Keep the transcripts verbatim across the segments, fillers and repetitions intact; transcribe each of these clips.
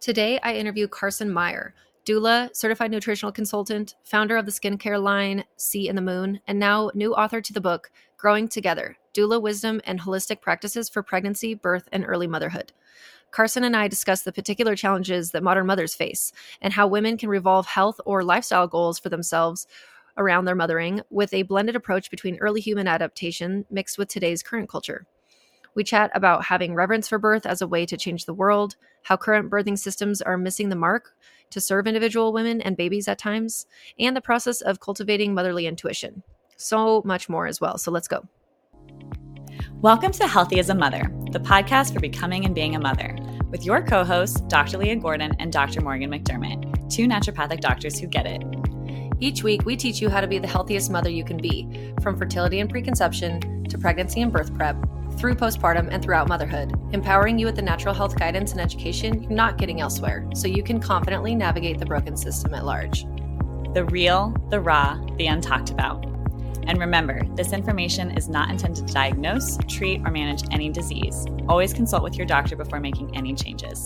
Today, I interview Carson Meyer, doula, certified nutritional consultant, founder of the skincare line Sea in the Moon, and now new author to the book Growing Together: Doula Wisdom and Holistic Practices for Pregnancy, Birth, and Early Motherhood. Carson and I discuss the particular challenges that modern mothers face and how women can revolve health or lifestyle goals for themselves around their mothering with a blended approach between early human adaptation mixed with today's current culture. We chat about having reverence for birth as a way to change the world, how current birthing systems are missing the mark to serve individual women and babies at times, and the process of cultivating motherly intuition. So much more as well. So let's go. Welcome to Healthy as a Mother, the podcast for becoming and being a mother, with your co-hosts, Doctor Leah Gordon and Doctor Morgan McDermott, two naturopathic doctors who get it. Each week, we teach you how to be the healthiest mother you can be, from fertility and preconception to pregnancy and birth prep, through postpartum and throughout motherhood, empowering you with the natural health guidance and education you're not getting elsewhere, so you can confidently navigate the broken system at large. The real, the raw, the untalked about. And remember, this information is not intended to diagnose, treat, or manage any disease. Always consult with your doctor before making any changes.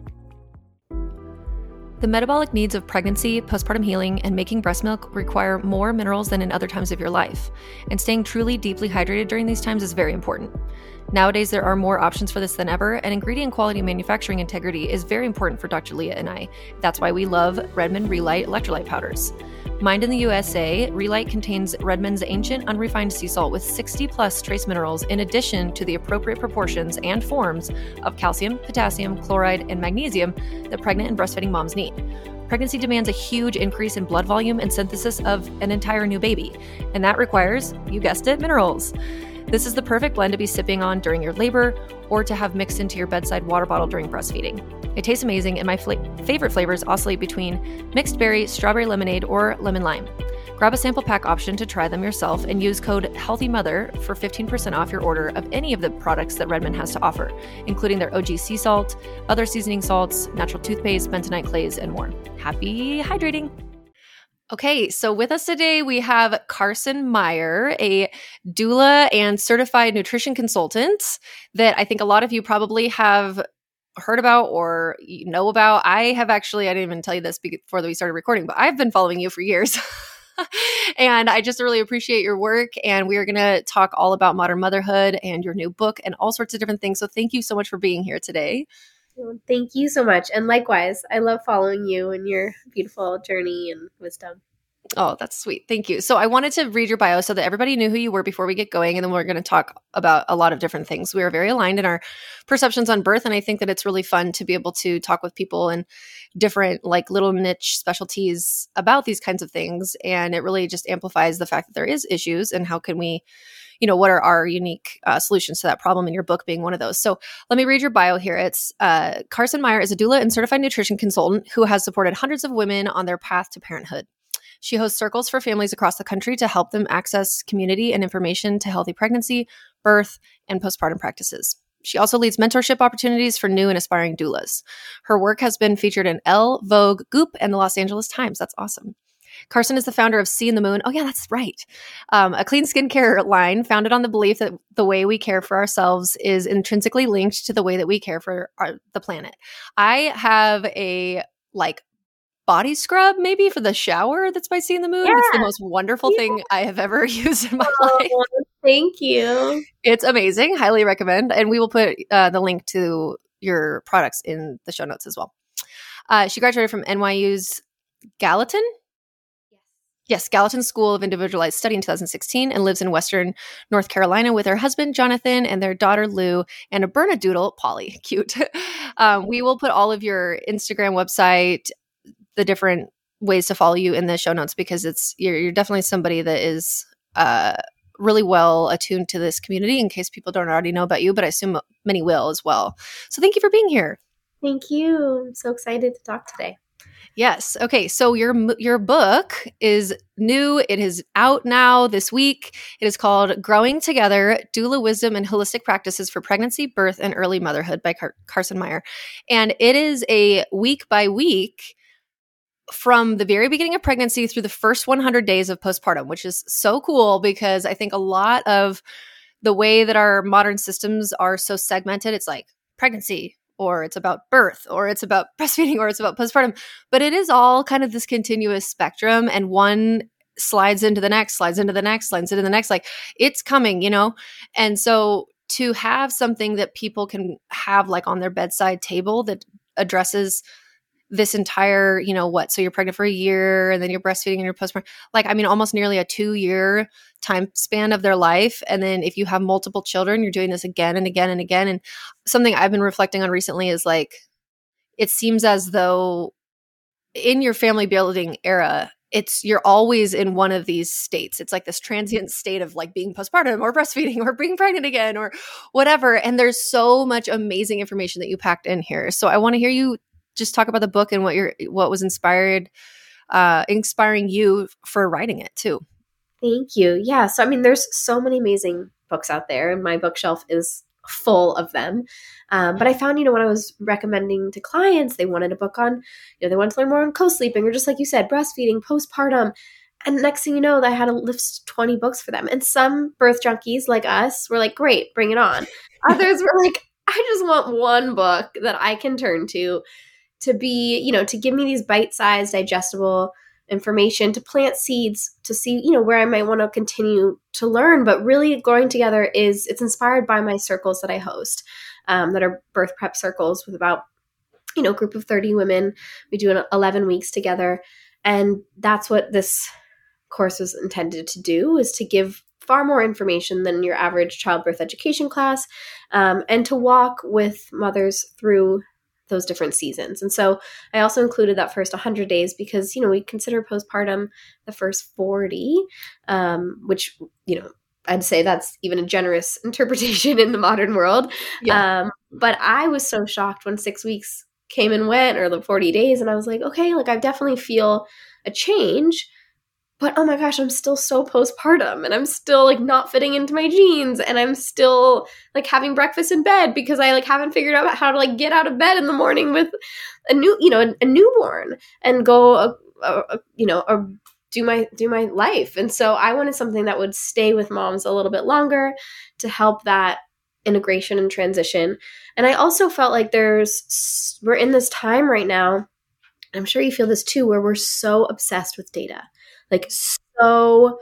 The metabolic needs of pregnancy, postpartum healing, and making breast milk require more minerals than in other times of your life, and staying truly deeply hydrated during these times is very important. Nowadays, there are more options for this than ever, and ingredient quality and manufacturing integrity is very important for Doctor Leah and I. That's why we love Redmond Relight electrolyte powders. Mined in the U S A, Relight contains Redmond's ancient unrefined sea salt with sixty plus trace minerals in addition to the appropriate proportions and forms of calcium, potassium, chloride, and magnesium that pregnant and breastfeeding moms need. Pregnancy demands a huge increase in blood volume and synthesis of an entire new baby, and that requires, you guessed it, minerals. This is the perfect blend to be sipping on during your labor or to have mixed into your bedside water bottle during breastfeeding. It tastes amazing, and my fl- favorite flavors oscillate between mixed berry, strawberry lemonade, or lemon lime. Grab a sample pack option to try them yourself and use code HEALTHYMOTHER for fifteen percent off your order of any of the products that Redmond has to offer, including their O G sea salt, other seasoning salts, natural toothpaste, bentonite clays, and more. Happy hydrating! Okay, so with us today, we have Carson Meyer, a doula and certified nutrition consultant that I think a lot of you probably have heard about or know about. I have actually, I didn't even tell you this before we started recording, but I've been following you for years. And I just really appreciate your work. And we are going to talk all about modern motherhood and your new book and all sorts of different things. So thank you so much for being here today. Well, thank you so much. And likewise, I love following you and your beautiful journey and wisdom. Oh, that's sweet. Thank you. So I wanted to read your bio so that everybody knew who you were before we get going. And then we're going to talk about a lot of different things. We are very aligned in our perceptions on birth. And I think that it's really fun to be able to talk with people in different like little niche specialties about these kinds of things. And it really just amplifies the fact that there is issues and how can we, you know, what are our unique uh, solutions to that problem, in your book being one of those. So let me read your bio here. It's uh, Carson Meyer is a doula and certified nutrition consultant who has supported hundreds of women on their path to parenthood. She hosts circles for families across the country to help them access community and information to healthy pregnancy, birth, and postpartum practices. She also leads mentorship opportunities for new and aspiring doulas. Her work has been featured in Elle, Vogue, Goop, and the Los Angeles Times. That's awesome. Carson is the founder of Sea in the Moon. Oh, yeah, that's right. Um, a clean skincare line founded on the belief that the way we care for ourselves is intrinsically linked to the way that we care for our, the planet. I have a, like, body scrub maybe for the shower that's by Sea in the Moon. Yeah. It's the most wonderful yeah. thing I have ever used in my oh, life. Thank you. It's amazing. Highly recommend. And we will put uh, the link to your products in the show notes as well. Uh, she graduated from N Y U's Gallatin. Yes. Yes, Gallatin School of Individualized Study in two thousand sixteen and lives in Western North Carolina with her husband, Jonathan, and their daughter, Lou, and a Bernedoodle, Polly. Cute. um, we will put all of your Instagram, website, the different ways to follow you in the show notes, because it's you're, you're definitely somebody that is uh, really well attuned to this community, in case people don't already know about you, but I assume many will as well. So thank you for being here. Thank you. I'm so excited to talk today. Yes. Okay. So your your book is new. It is out now this week. It is called Growing Together: Doula Wisdom and Holistic Practices for Pregnancy, Birth, and Early Motherhood by Car- Carson Meyer. And it is a week by week from the very beginning of pregnancy through the first one hundred days of postpartum, which is so cool, because I think a lot of the way that our modern systems are so segmented, it's like pregnancy, or it's about birth, or it's about breastfeeding, or it's about postpartum. But it is all kind of this continuous spectrum, and one slides into the next, slides into the next, slides into the next. Like it's coming, you know? And so to have something that people can have like on their bedside table that addresses this entire, you know, what? So you're pregnant for a year and then you're breastfeeding and you're postpartum, like, I mean, almost nearly a two year time span of their life. And then if you have multiple children, you're doing this again and again and again. And something I've been reflecting on recently is like, it seems as though in your family building era, it's you're always in one of these states. It's like this transient state of like being postpartum or breastfeeding or being pregnant again or whatever. And there's so much amazing information that you packed in here. So I want to hear you just talk about the book and what you're what was inspired, uh, inspiring you for writing it too. Thank you. Yeah. So I mean, there's so many amazing books out there, and my bookshelf is full of them. Um, but I found, you know, when I was recommending to clients, they wanted a book on, you know, they wanted to learn more on co-sleeping or just like you said, breastfeeding, postpartum. And next thing you know, I had to list twenty books for them. And some birth junkies like us were like, great, bring it on. Others were like, I just want one book that I can turn to, to be, you know, to give me these bite-sized, digestible information, to plant seeds, to see, you know, where I might want to continue to learn. But really Growing Together is, it's inspired by my circles that I host, um, that are birth prep circles with about, you know, a group of thirty women. We do an eleven weeks together. And that's what this course was intended to do, is to give far more information than your average childbirth education class, um, and to walk with mothers through those different seasons. And so I also included that first one hundred days because, you know, we consider postpartum the first forty, um, which, you know, I'd say that's even a generous interpretation in the modern world. Yeah. Um, but I was so shocked when six weeks came and went, or the forty days. And I was like, okay, like I definitely feel a change, but oh my gosh, I'm still so postpartum, and I'm still like not fitting into my jeans, and I'm still like having breakfast in bed because I like haven't figured out how to like get out of bed in the morning with a new, you know, a, a newborn and go, uh, uh, you know, uh, do my, do my life. And so I wanted something that would stay with moms a little bit longer to help that integration and transition. And I also felt like there's, we're in this time right now, I'm sure you feel this too, where we're so obsessed with data. Like so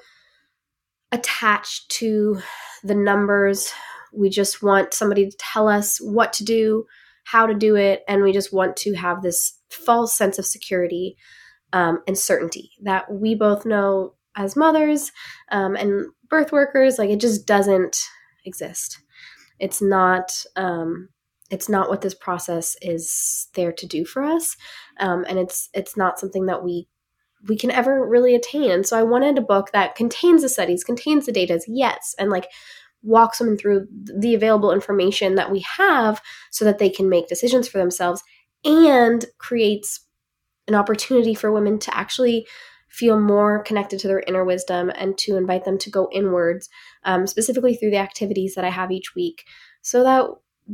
attached to the numbers. We just want somebody to tell us what to do, how to do it. And we just want to have this false sense of security, um, and certainty that we both know as mothers, um, and birth workers, like it just doesn't exist. It's not, um, it's not what this process is there to do for us. Um, and it's, it's not something that we we can ever really attain. And so I wanted a book that contains the studies, contains the data, yes, and like walks them through the available information that we have so that they can make decisions for themselves, and creates an opportunity for women to actually feel more connected to their inner wisdom, and to invite them to go inwards, um, specifically through the activities that I have each week, so that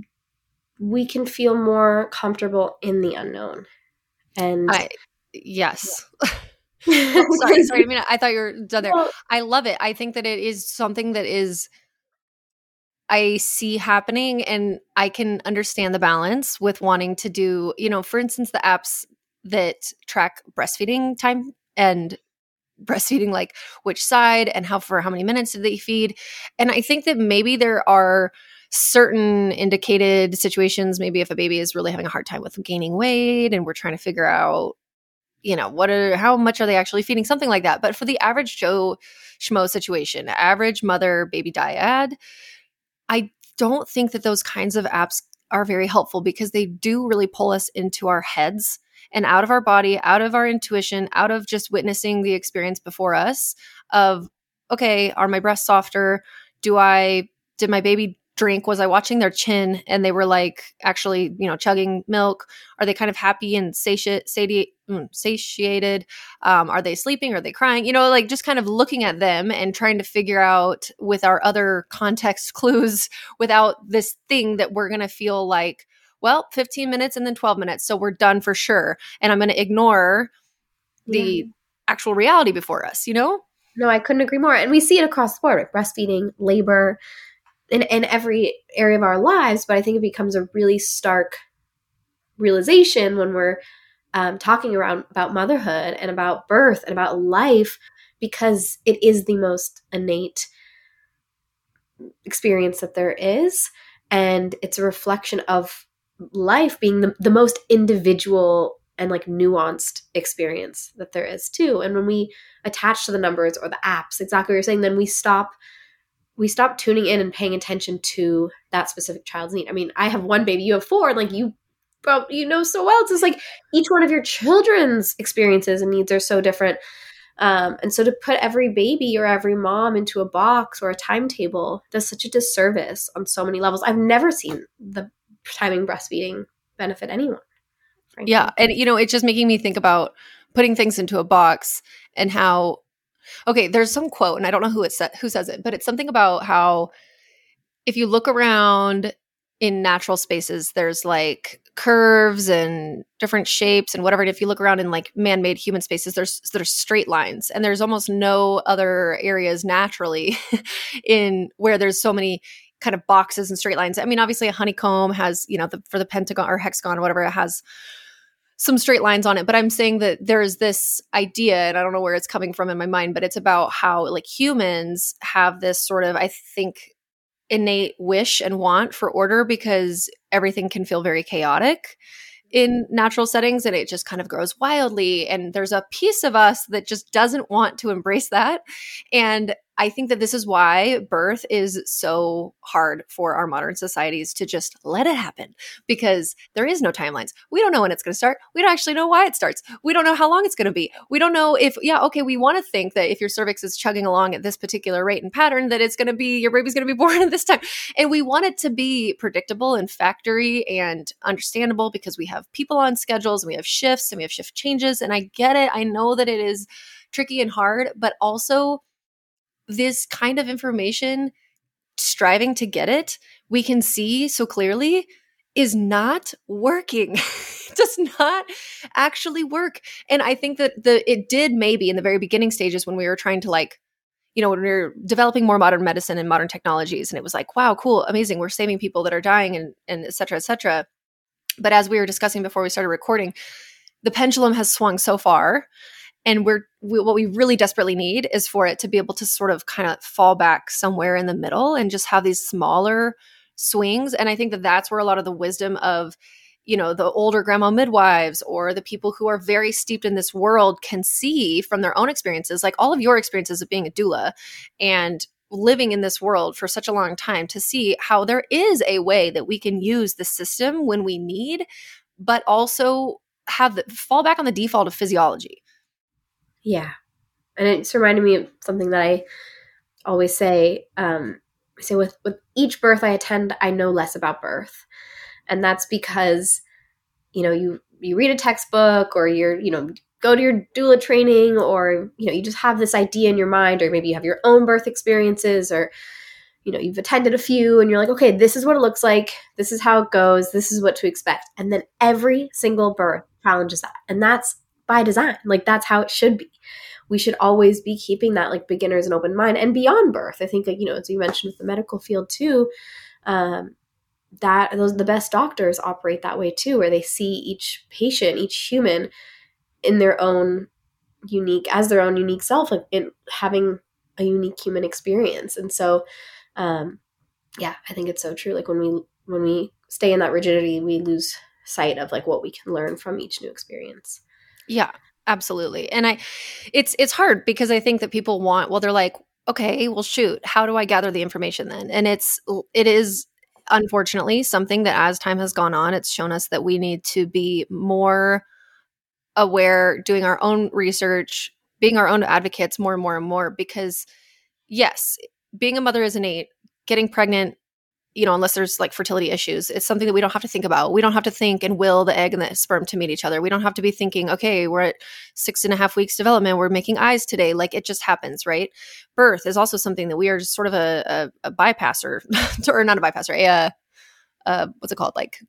we can feel more comfortable in the unknown. And I, yes. Yeah. oh, sorry, sorry. I mean, I thought you were done there. Well, I love it. I think that it is something that is, I see happening, and I can understand the balance with wanting to do, you know, for instance, the apps that track breastfeeding time and breastfeeding, like which side and how for how many minutes did they feed. And I think that maybe there are certain indicated situations, maybe if a baby is really having a hard time with gaining weight and we're trying to figure out, you know, what are, how much are they actually feeding, something like that. But for the average Joe Schmo situation, average mother baby dyad, I don't think that those kinds of apps are very helpful, because they do really pull us into our heads and out of our body, out of our intuition, out of just witnessing the experience before us of, okay, are my breasts softer? Do I, did my baby drink? Was I watching their chin and they were like actually, you know, chugging milk? Are they kind of happy and satiate, satiate, mm, satiated? Um, are they sleeping? Are they crying? You know, like just kind of looking at them and trying to figure out with our other context clues without this thing that we're going to feel like, well, fifteen minutes and then twelve minutes. So we're done for sure. And I'm going to ignore the yeah. actual reality before us, you know? No, I couldn't agree more. And we see it across the board, right? Breastfeeding, labor, in, in every area of our lives. But I think it becomes a really stark realization when we're um, talking around about motherhood and about birth and about life, because it is the most innate experience that there is. And it's a reflection of life being the, the most individual and like nuanced experience that there is too. And when we attach to the numbers or the apps, exactly what you're saying, then we stop we stop tuning in and paying attention to that specific child's need. I mean, I have one baby, you have four, and like you probably you know so well. It's just like each one of your children's experiences and needs are so different. Um, and so to put every baby or every mom into a box or a timetable does such a disservice on so many levels. I've never seen the timing breastfeeding benefit anyone. Frankly. Yeah. And, you know, it's just making me think about putting things into a box and how, okay, there's some quote, and I don't know who it sa- who says it, but it's something about how if you look around in natural spaces, there's like curves and different shapes and whatever. And if you look around in like man-made human spaces, there's there's straight lines, and there's almost no other areas naturally in where there's so many kind of boxes and straight lines. I mean, obviously a honeycomb has, you know, the, for the pentagon or hexagon or whatever, it has some straight lines on it. But I'm saying that there's this idea, and I don't know where it's coming from in my mind, but it's about how like humans have this sort of, I think, innate wish and want for order, because everything can feel very chaotic in natural settings and it just kind of grows wildly. And there's a piece of us that just doesn't want to embrace that. And I think that this is why birth is so hard for our modern societies to just let it happen, because there is no timelines. We don't know when it's going to start. We don't actually know why it starts. We don't know how long it's going to be. We don't know if, yeah, okay, we want to think that if your cervix is chugging along at this particular rate and pattern, that it's going to be, your baby's going to be born at this time. And we want it to be predictable and factory and understandable, because we have people on schedules and we have shifts and we have shift changes. And I get it. I know that it is tricky and hard, but also this kind of information, striving to get it, we can see so clearly is not working. It does not actually work. And I think that the it did maybe in the very beginning stages when we were trying to like, you know, when we were developing more modern medicine and modern technologies, and it was like, wow, cool, amazing. We're saving people that are dying and, and et cetera, et cetera. But as we were discussing before we started recording, the pendulum has swung so far. And we're we, what we really desperately need is for it to be able to sort of kind of fall back somewhere in the middle and just have these smaller swings. And I think that that's where a lot of the wisdom of, you know, the older grandma midwives or the people who are very steeped in this world can see from their own experiences, like all of your experiences of being a doula and living in this world for such a long time, to see how there is a way that we can use the system when we need, but also have the fall back on the default of physiology. Yeah. And it's reminded me of something that I always say. Um, I say with, with each birth I attend, I know less about birth. And that's because, you know, you, you read a textbook, or you're, you know, go to your doula training, or, you know, you just have this idea in your mind, or maybe you have your own birth experiences, or, you know, you've attended a few and you're like, okay, this is what it looks like. This is how it goes. This is what to expect. And then every single birth challenges that. And that's by design. Like that's how it should be. We should always be keeping that like beginners and open mind. And beyond birth, I think, like, you know, as you mentioned with the medical field too, um, that those the best doctors operate that way too, where they see each patient, each human in their own unique, as their own unique self, like in having a unique human experience. And so, um, yeah, I think it's so true. Like when we, when we stay in that rigidity, we lose sight of like what we can learn from each new experience. Yeah, absolutely. And I, it's, it's hard because I think that people want, well, they're like, okay, well, shoot, how do I gather the information then? And it's, it is unfortunately something that as time has gone on, it's shown us that we need to be more aware, doing our own research, being our own advocates more and more and more, because yes, being a mother is innate. Getting pregnant, you know, unless there's like fertility issues, it's something that we don't have to think about. We don't have to think and will the egg and the sperm to meet each other. We don't have to be thinking, okay, we're at six and a half weeks development, we're making eyes today. Like it just happens, right? Birth is also something that we are just sort of a, a, a bypasser, or not a bypasser, a, uh, uh, what's it called? Like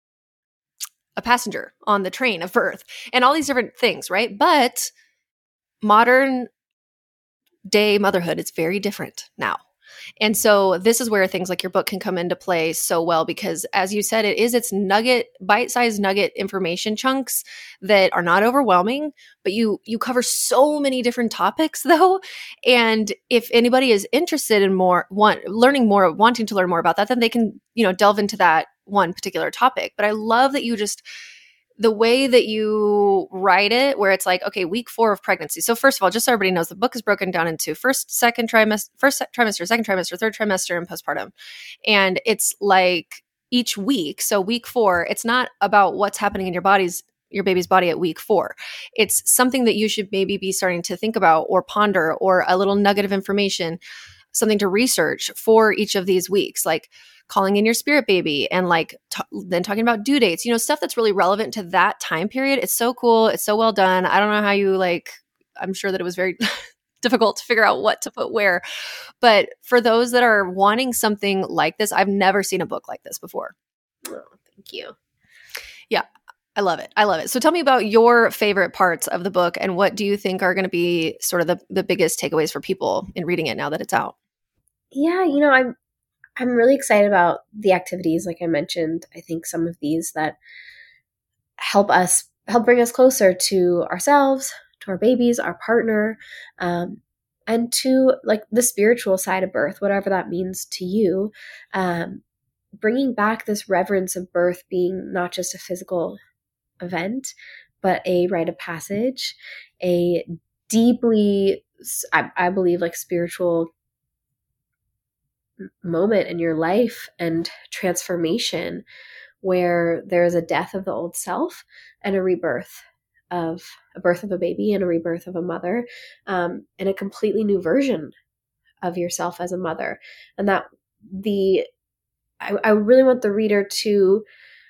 a passenger on the train of birth and all these different things, right? But modern day motherhood is very different now. And so this is where things like your book can come into play so well, because as you said, it is its nugget, bite-sized nugget information chunks that are not overwhelming, but you you cover so many different topics though. And if anybody is interested in more, want, learning more, wanting to learn more about that, then they can, you know, delve into that one particular topic. But I love that you just, the way that you write it, where it's like, okay, week four of pregnancy. So first of all, just so everybody knows, the book is broken down into first, second trimester, first trimester, second trimester, third trimester, and postpartum. And it's like each week. So week four, it's not about what's happening in your body's, your baby's body at week four. It's something that you should maybe be starting to think about or ponder, or a little nugget of information, something to research for each of these weeks, like calling in your spirit baby, and like t- then talking about due dates, you know, stuff that's really relevant to that time period. It's so cool. It's so well done. I don't know how you like, I'm sure that it was very difficult to figure out what to put where. But for those that are wanting something like this, I've never seen a book like this before. Oh, thank you. Yeah. I love it. I love it. So tell me about your favorite parts of the book, and what do you think are going to be sort of the, the biggest takeaways for people in reading it now that it's out? Yeah, you know, I'm I'm really excited about the activities, like I mentioned. I think some of these that help us, help bring us closer to ourselves, to our babies, our partner, um, and to like the spiritual side of birth, whatever that means to you. Um, bringing back this reverence of birth being not just a physical event, but a rite of passage, a deeply, I, I believe, like spiritual moment in your life and transformation, where there is a death of the old self and a rebirth of a birth of a baby and a rebirth of a mother, um, and a completely new version of yourself as a mother. And that the I, I really want the reader to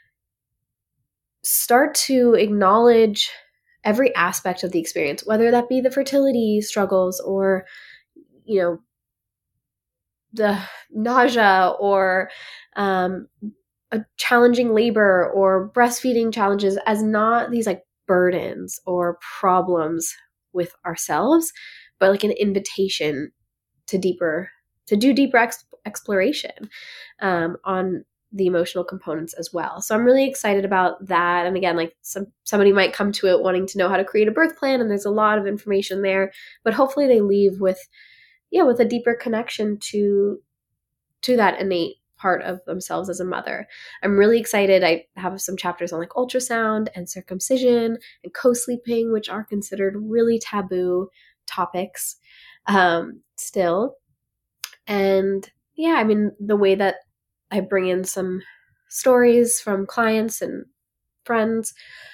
start to acknowledge every aspect of the experience, whether that be the fertility struggles, or, you know, the nausea, or um, a challenging labor, or breastfeeding challenges, as not these like burdens or problems with ourselves, but like an invitation to deeper, to do deeper ex- exploration um, on the emotional components as well. So I'm really excited about that. And again, like some somebody might come to it wanting to know how to create a birth plan, and there's a lot of information there, but hopefully they leave with yeah, with a deeper connection to to that innate part of themselves as a mother. I'm really excited. I have some chapters on like ultrasound and circumcision and co-sleeping, which are considered really taboo topics um, still. And yeah, I mean, the way that I bring in some stories from clients and friends,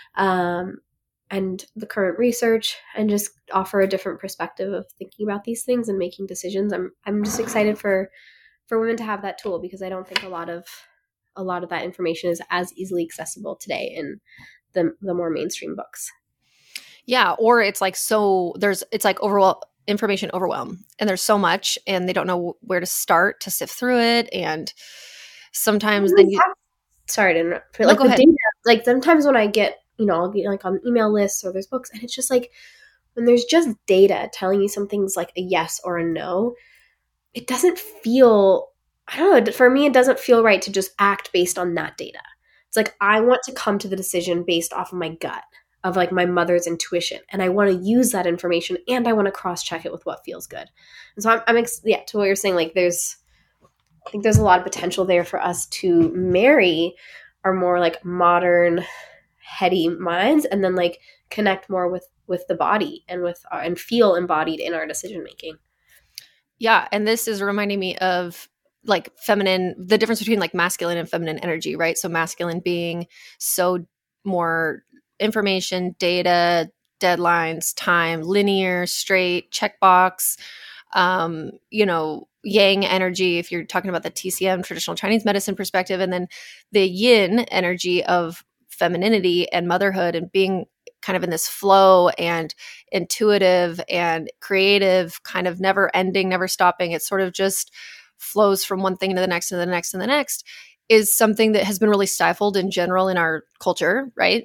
um, and the current research, and just offer a different perspective of thinking about these things and making decisions. I'm I'm just excited for for women to have that tool, because I don't think a lot of a lot of that information is as easily accessible today in the the more mainstream books. Yeah, or it's like so there's it's like overall information overwhelm, and there's so much, and they don't know where to start to sift through it, and sometimes then you sorry to interrupt. No, Like go the ahead. data, like sometimes when I get, you know, I'll get like on email lists or there's books, and it's just like when there's just data telling you something's like a yes or a no, it doesn't feel, I don't know, for me it doesn't feel right to just act based on that data. It's like I want to come to the decision based off of my gut, of like my mother's intuition, and I want to use that information, and I want to cross check it with what feels good. And so I'm, I'm ex- yeah, to what you're saying, like there's I think there's a lot of potential there for us to marry our more like modern, heady minds, and then like connect more with with the body and with our, and feel embodied in our decision making. Yeah, and this is reminding me of like feminine, the difference between like masculine and feminine energy, right? So masculine being so more information, data, deadlines, time, linear, straight, checkbox, um, you know, yang energy, if you're talking about the T C M, traditional Chinese medicine perspective, and then the yin energy of femininity and motherhood, and being kind of in this flow and intuitive and creative, kind of never ending, never stopping. It sort of just flows from one thing to the next and the next and the next, is something that has been really stifled in general in our culture, right?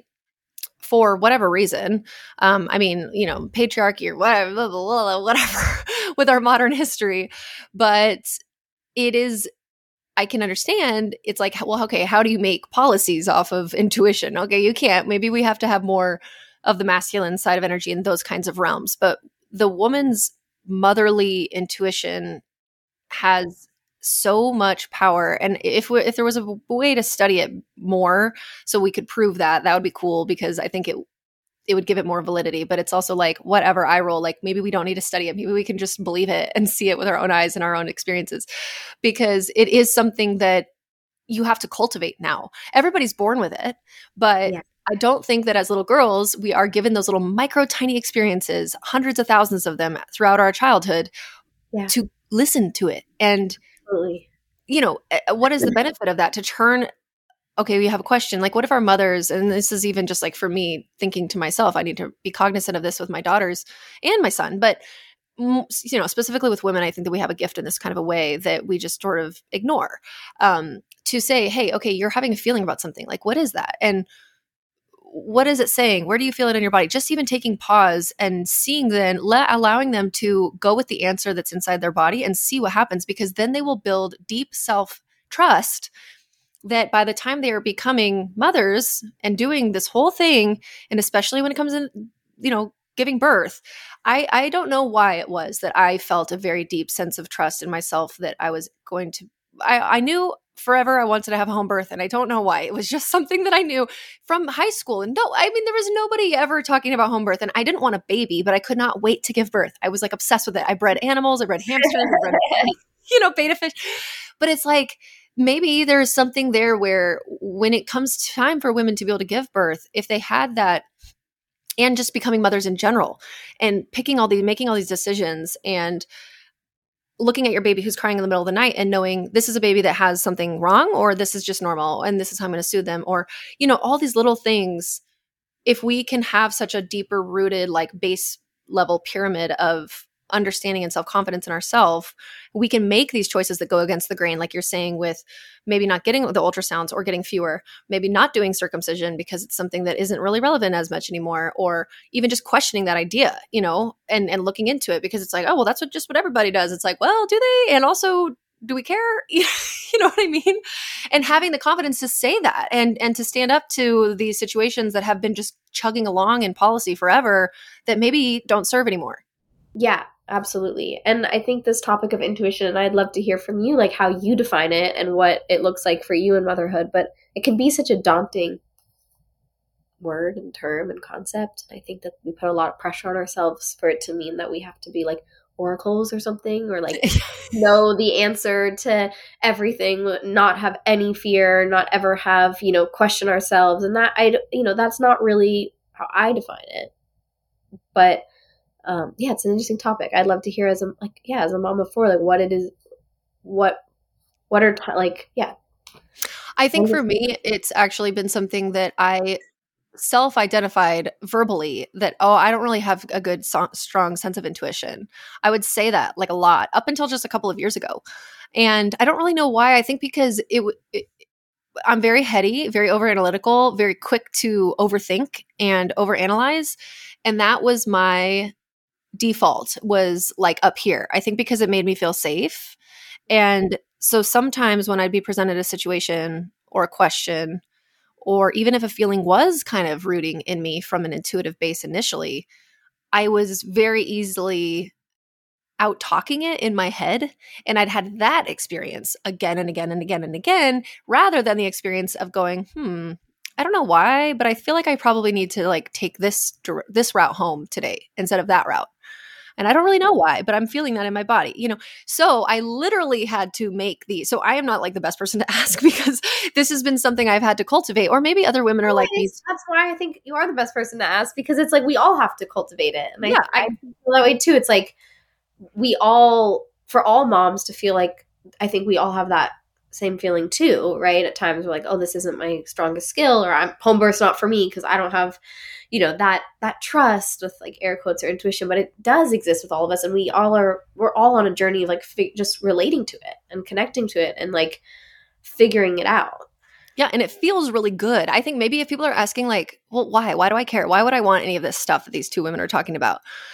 For whatever reason. Um, I mean, you know, patriarchy or whatever, blah, blah, blah, whatever with our modern history. But it is, I can understand. It's like, well, okay, how do you make policies off of intuition? Okay, you can't. Maybe we have to have more of the masculine side of energy in those kinds of realms. But the woman's motherly intuition has so much power. And if we, if there was a way to study it more so we could prove that, that would be cool, because I think it it would give it more validity. But it's also like, whatever, I roll, like maybe we don't need to study it. Maybe we can just believe it and see it with our own eyes and our own experiences, because it is something that you have to cultivate now. Everybody's born with it, but yeah. I don't think that as little girls, we are given those little micro tiny experiences, hundreds of thousands of them throughout our childhood, yeah. to listen to it. And, Absolutely. you know, what is the benefit of that? To turn, okay, we have a question. Like, what if our mothers, and this is even just like for me thinking to myself, I need to be cognizant of this with my daughters and my son, but you know, specifically with women, I think that we have a gift in this kind of a way that we just sort of ignore, um, to say, hey, okay, you're having a feeling about something. Like, what is that? And what is it saying? Where do you feel it in your body? Just even taking pause and seeing, then let, allowing them to go with the answer that's inside their body and see what happens, because then they will build deep self-trust that by the time they are becoming mothers and doing this whole thing, and especially when it comes in, you know, giving birth, I, I don't know why it was that I felt a very deep sense of trust in myself that I was going to, I, I knew forever I wanted to have a home birth, and I don't know why. It was just something that I knew from high school. And no, I mean, there was nobody ever talking about home birth, and I didn't want a baby, but I could not wait to give birth. I was like obsessed with it. I bred animals, I bred hamsters, I bred, you know, betta fish. But it's like, maybe there's something there where when it comes time for women to be able to give birth, if they had that, and just becoming mothers in general and picking all these, making all these decisions and looking at your baby who's crying in the middle of the night and knowing this is a baby that has something wrong, or this is just normal and this is how I'm going to soothe them, or, you know, all these little things. If we can have such a deeper rooted, like base level pyramid of understanding and self-confidence in ourselves, we can make these choices that go against the grain, like you're saying, with maybe not getting the ultrasounds or getting fewer, maybe not doing circumcision because it's something that isn't really relevant as much anymore, or even just questioning that idea, you know, and, and looking into it, because it's like, oh, well, that's what just what everybody does. It's like, well, do they? And also, do we care? You know what I mean? And having the confidence to say that and, and to stand up to these situations that have been just chugging along in policy forever that maybe don't serve anymore. Yeah, absolutely. And I think this topic of intuition, and I'd love to hear from you, like how you define it and what it looks like for you in motherhood, but it can be such a daunting word and term and concept. And I think that we put a lot of pressure on ourselves for it to mean that we have to be like oracles or something, or like know the answer to everything, not have any fear, not ever have, you know, question ourselves. And that, I, you know, that's not really how I define it. But Um, yeah, it's an interesting topic. I'd love to hear as a, like, yeah, as a mom of four, like what it is, what, what are t- like, yeah. I think for me, it's actually been something that I self-identified verbally that, oh, I don't really have a good, so- strong sense of intuition. I would say that like a lot up until just a couple of years ago. And I don't really know why. I think because it, it I'm very heady, very over-analytical, very quick to overthink and overanalyze. And that was my default, was like up here. I think because it made me feel safe. And so sometimes when I'd be presented a situation or a question, or even if a feeling was kind of rooting in me from an intuitive base initially, I was very easily out talking it in my head. And I'd had that experience again and again and again and again, rather than the experience of going, hmm, I don't know why, but I feel like I probably need to like take this this route home today instead of that route. And I don't really know why, but I'm feeling that in my body, you know? So I literally had to make these. So I am not like the best person to ask, because this has been something I've had to cultivate, or maybe other women are like me. That's why I think you are the best person to ask, because it's like, we all have to cultivate it. And yeah, I, I feel that way too. It's like, we all, for all moms to feel like, I think we all have that same feeling too, right? At times we're like, oh, this isn't my strongest skill, or I'm home birth's not for me because I don't have, you know, that that trust with like air quotes or intuition, but it does exist with all of us, and we all are we're all on a journey of like fi- just relating to it and connecting to it and like figuring it out. Yeah, and it feels really good. I think maybe if people are asking like, well, why? Why do I care? Why would I want any of this stuff that these two women are talking about?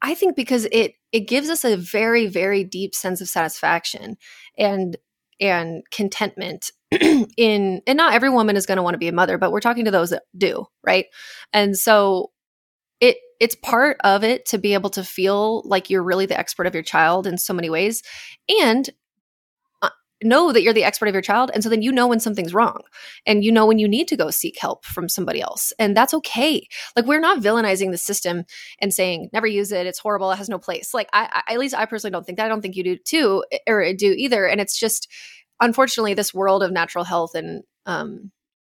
I think because it it gives us a very, very deep sense of satisfaction and and contentment in, and not every woman is going to want to be a mother, but we're talking to those that do, right? And so it it's part of it to be able to feel like you're really the expert of your child in so many ways, and know that you're the expert of your child. And so then you know when something's wrong, and you know when you need to go seek help from somebody else. And that's okay. Like, we're not villainizing the system and saying, never use it, it's horrible, it has no place. Like, I, I at least I personally don't think that. I don't think you do too, or do either. And it's just, unfortunately, this world of natural health and, um,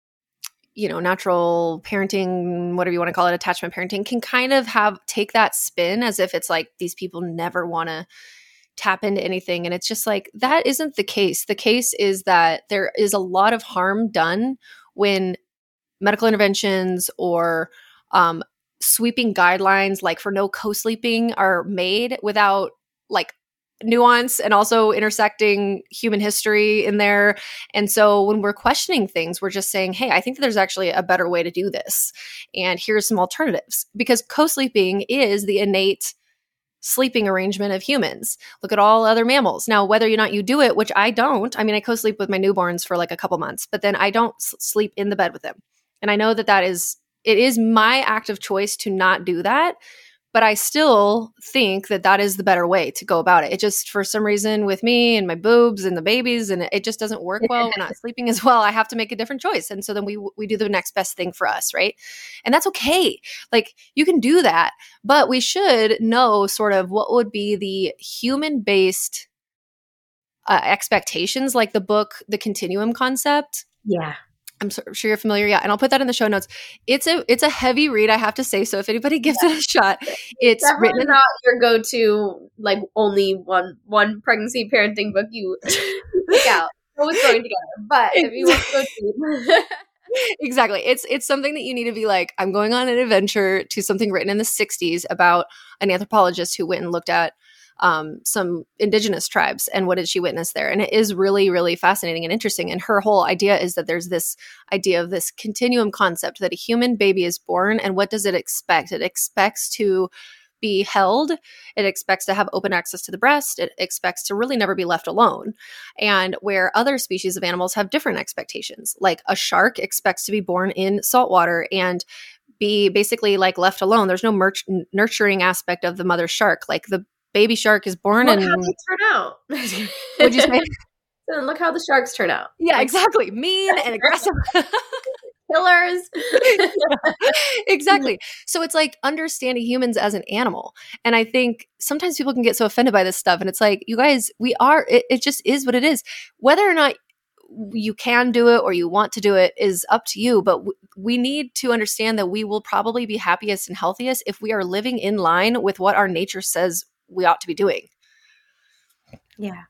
you know, natural parenting, whatever you want to call it, attachment parenting, can kind of have, take that spin as if it's like these people never want to tap into anything. And it's just like, that isn't the case. The case is that there is a lot of harm done when medical interventions or um, sweeping guidelines, like for no co-sleeping, are made without like nuance and also intersecting human history in there. And so when we're questioning things, we're just saying, hey, I think that there's actually a better way to do this. And here's some alternatives, because co-sleeping is the innate sleeping arrangement of humans. Look at all other mammals. Now, whether or not you do it, which I don't, I mean, I co-sleep with my newborns for like a couple months, but then I don't s- sleep in the bed with them. And I know that that is, it is my act of choice to not do that. But I still think that that is the better way to go about it. It just, for some reason, with me and my boobs and the babies, and it just doesn't work well. We're not sleeping as well. I have to make a different choice. And so then we we do the next best thing for us, right? And that's okay. Like, you can do that. But we should know sort of what would be the human-based uh, expectations, like the book, The Continuum Concept. Yeah. I'm so, sure you're familiar. Yeah. And I'll put that in the show notes. It's a it's a heavy read, I have to say. So if anybody gives yeah. it a shot, it's definitely written not your go-to, like, only one one pregnancy parenting book you pick out. Always going together. But if you want to go to exactly. It's it's something that you need to be like, I'm going on an adventure to something written in the sixties about an anthropologist who went and looked at Um, some indigenous tribes and what did she witness there. And it is really, really fascinating and interesting. And her whole idea is that there's this idea of this continuum concept, that a human baby is born, and what does it expect? It expects to be held. It expects to have open access to the breast. It expects to really never be left alone. And where other species of animals have different expectations, like a shark expects to be born in saltwater and be basically like left alone. There's no mer- nurturing aspect of the mother shark. Like, the baby shark is born look and how they turn out. What'd you say? And look how the sharks turn out. Yeah, like, exactly. Mean and aggressive. Killers. Exactly. So it's like understanding humans as an animal. And I think sometimes people can get so offended by this stuff. And it's like, you guys, we are, it, it just is what it is. Whether or not you can do it or you want to do it is up to you. But w- we need to understand that we will probably be happiest and healthiest if we are living in line with what our nature says we ought to be doing. Yeah.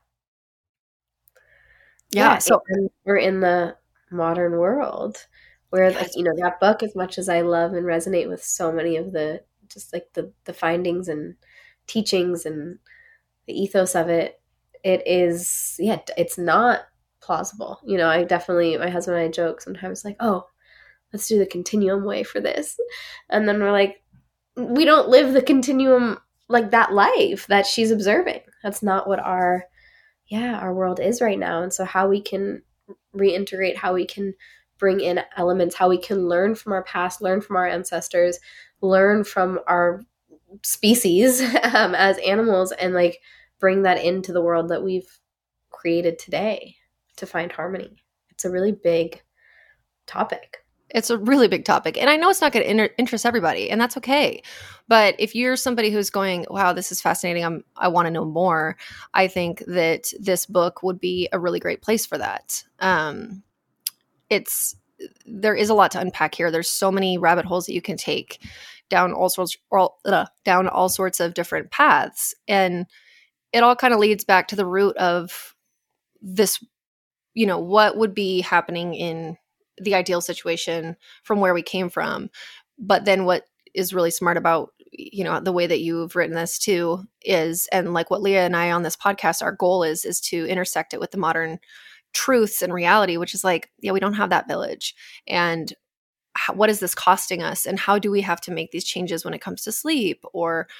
Yeah. yeah so we're in the modern world where, yes. like, you know, that book, as much as I love and resonate with so many of the, just like the, the findings and teachings and the ethos of it, it is, yeah, it's not plausible. You know, I definitely, my husband and I joke sometimes like, oh, let's do the continuum way for this. And then we're like, we don't live the continuum, like that life that she's observing. That's not what our, yeah, our world is right now. And so how we can reintegrate, how we can bring in elements, how we can learn from our past, learn from our ancestors, learn from our species um, as animals, and like bring that into the world that we've created today to find harmony. It's a really big topic. It's a really big topic. And I know it's not going to inter- interest everybody, and that's okay. But if you're somebody who's going, wow, this is fascinating, I'm, I want to know more, I think that this book would be a really great place for that. Um, it's there is a lot to unpack here. There's so many rabbit holes that you can take down all sorts, all, uh, down all sorts of different paths. And it all kind of leads back to the root of this, you know, what would be happening in the ideal situation from where we came from. But then what is really smart about, you know, the way that you've written this too is, and like what Leah and I on this podcast, our goal is, is to intersect it with the modern truths and reality, which is like, yeah, we don't have that village. And how, what is this costing us? And how do we have to make these changes when it comes to sleep? Or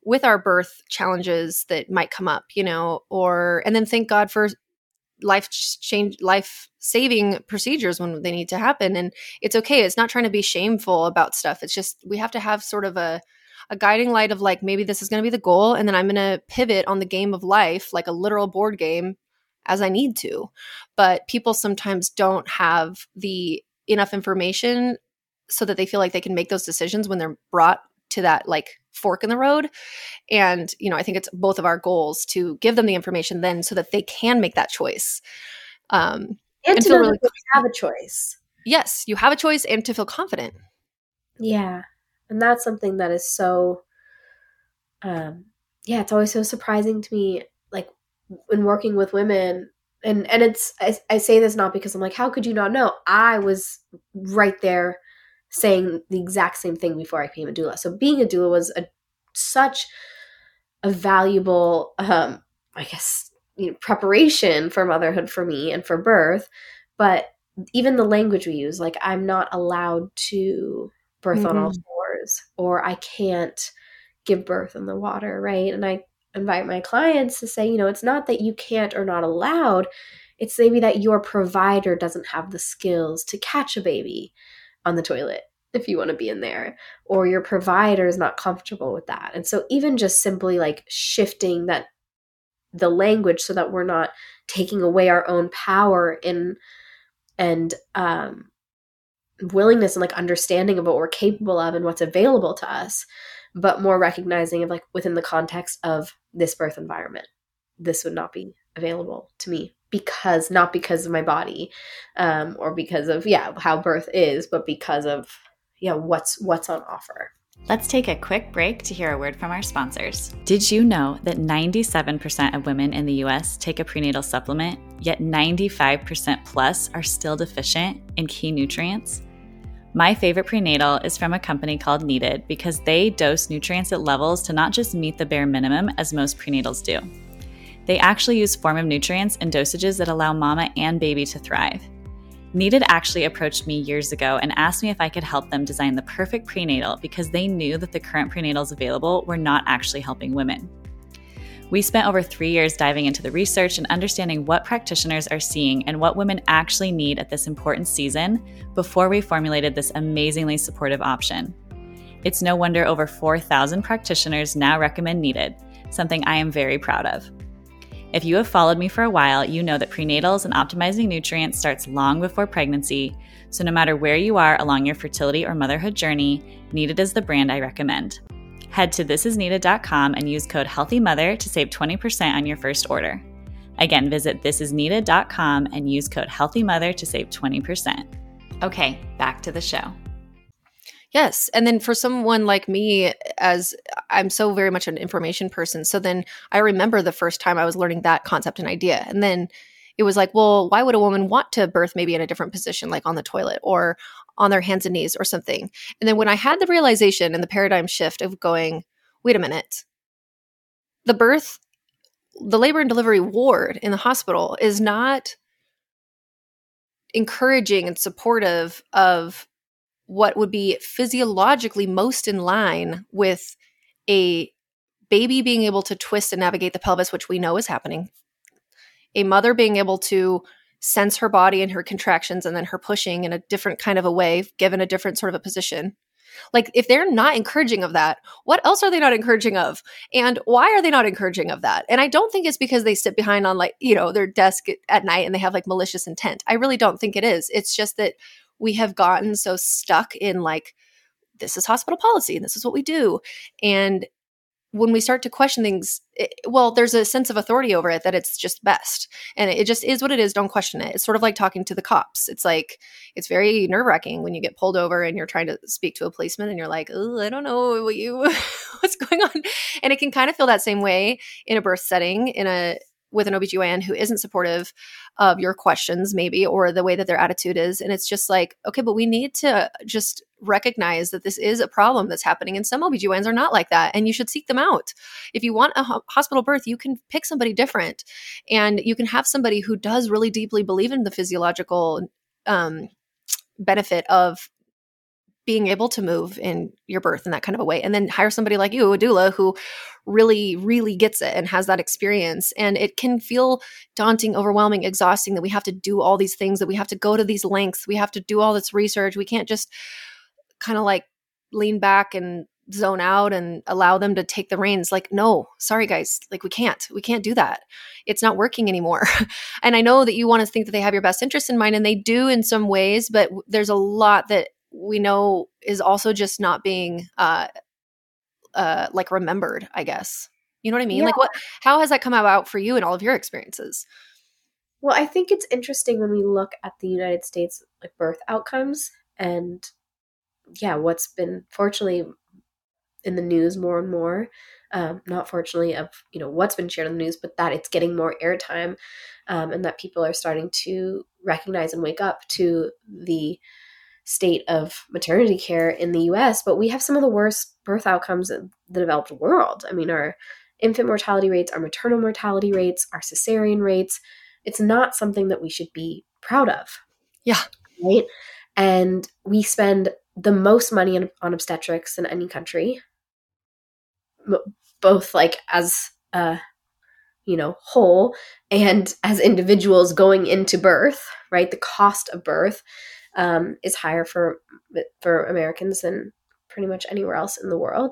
with our birth challenges that might come up, you know, or, and then thank God for life change, life saving procedures when they need to happen. And it's okay. It's not trying to be shameful about stuff. It's just, we have to have sort of a, a guiding light of like, maybe this is going to be the goal. And then I'm going to pivot on the game of life, like a literal board game as I need to. But people sometimes don't have the enough information so that they feel like they can make those decisions when they're brought to that like fork in the road. And, you know, I think it's both of our goals to give them the information then so that they can make that choice. Um, and, and to know really that they have a choice. Yes, you have a choice, and to feel confident. Yeah. And that's something that is so, um, yeah, it's always so surprising to me, like when working with women. And, and it's, I, I say this not because I'm like, how could you not know? I was right there saying the exact same thing before I became a doula. So being a doula was a, such a valuable, um, I guess, you know, preparation for motherhood for me and for birth. But even the language we use, like I'm not allowed to birth mm-hmm. on all fours, or I can't give birth in the water, right? And I invite my clients to say, you know, it's not that you can't or not allowed. It's maybe that your provider doesn't have the skills to catch a baby on the toilet if you want to be in there, or your provider is not comfortable with that. And so even just simply like shifting that the language so that we're not taking away our own power in and um, willingness and like understanding of what we're capable of and what's available to us, but more recognizing of like within the context of this birth environment, this would not be available to me. Because not because of my body um, or because of, yeah, how birth is, but because of, yeah, what's what's on offer. Let's take a quick break to hear a word from our sponsors. Did you know that ninety-seven percent of women in the U S take a prenatal supplement, yet ninety-five percent plus are still deficient in key nutrients? My favorite prenatal is from a company called Needed because they dose nutrients at levels to not just meet the bare minimum as most prenatals do. They actually use form of nutrients and dosages that allow mama and baby to thrive. Needed actually approached me years ago and asked me if I could help them design the perfect prenatal because they knew that the current prenatals available were not actually helping women. We spent over three years diving into the research and understanding what practitioners are seeing and what women actually need at this important season before we formulated this amazingly supportive option. It's no wonder over four thousand practitioners now recommend Needed, something I am very proud of. If you have followed me for a while, you know that prenatals and optimizing nutrients starts long before pregnancy, so no matter where you are along your fertility or motherhood journey, Needed is the brand I recommend. Head to this is needed dot com and use code HEALTHYMOTHER to save twenty percent on your first order. Again, visit this is needed dot com and use code HEALTHYMOTHER to save twenty percent. Okay, back to the show. Yes. And then for someone like me, as I'm so very much an information person, so then I remember the first time I was learning that concept and idea. And then it was like, well, why would a woman want to birth maybe in a different position, like on the toilet or on their hands and knees or something? And then when I had the realization and the paradigm shift of going, wait a minute, the birth, the labor and delivery ward in the hospital is not encouraging and supportive of what would be physiologically most in line with a baby being able to twist and navigate the pelvis, which we know is happening. A mother being able to sense her body and her contractions and then her pushing in a different kind of a way, given a different sort of a position. Like if they're not encouraging of that, what else are they not encouraging of? And why are they not encouraging of that? And I don't think it's because they sit behind on like, you know, their desk at night and they have like malicious intent. I really don't think it is. It's just that we have gotten so stuck in like, this is hospital policy and this is what we do. And when we start to question things, it, well, there's a sense of authority over it that it's just best. And it just is what it is. Don't question it. It's sort of like talking to the cops. It's like, it's very nerve wracking when you get pulled over and you're trying to speak to a policeman and you're like, oh, I don't know what you, what's going on. And it can kind of feel that same way in a birth setting, in a, with an O B G Y N who isn't supportive of your questions maybe, or the way that their attitude is. And it's just like, okay, but we need to just recognize that this is a problem that's happening. And some O B G Y Ns are not like that. And you should seek them out. If you want a ho- hospital birth, you can pick somebody different. And you can have somebody who does really deeply believe in the physiological um, benefit of being able to move in your birth in that kind of a way, and then hire somebody like you, a doula, who really, really gets it and has that experience. And it can feel daunting, overwhelming, exhausting that we have to do all these things, that we have to go to these lengths, we have to do all this research. We can't just kind of like lean back and zone out and allow them to take the reins. Like, no, sorry guys, like we can't, we can't do that. It's not working anymore. And I know that you want to think that they have your best interest in mind, and they do in some ways, but there's a lot that we know is also just not being uh, uh, like remembered, I guess. You know what I mean? Yeah. Like what, how has that come about for you in all of your experiences? Well, I think it's interesting when we look at the United States like birth outcomes, and yeah, what's been fortunately in the news more and more, um, not fortunately of, you know, what's been shared on the news, but that it's getting more airtime, um, and that people are starting to recognize and wake up to the state of maternity care in the U S. But we have some of the worst birth outcomes in the developed world. I mean, our infant mortality rates, our maternal mortality rates, our cesarean rates, it's not something that we should be proud of. Yeah. Right. And we spend the most money on, on obstetrics in any country, both like as a, you know, whole and as individuals going into birth, right? The cost of birth um, is higher for, for Americans than pretty much anywhere else in the world.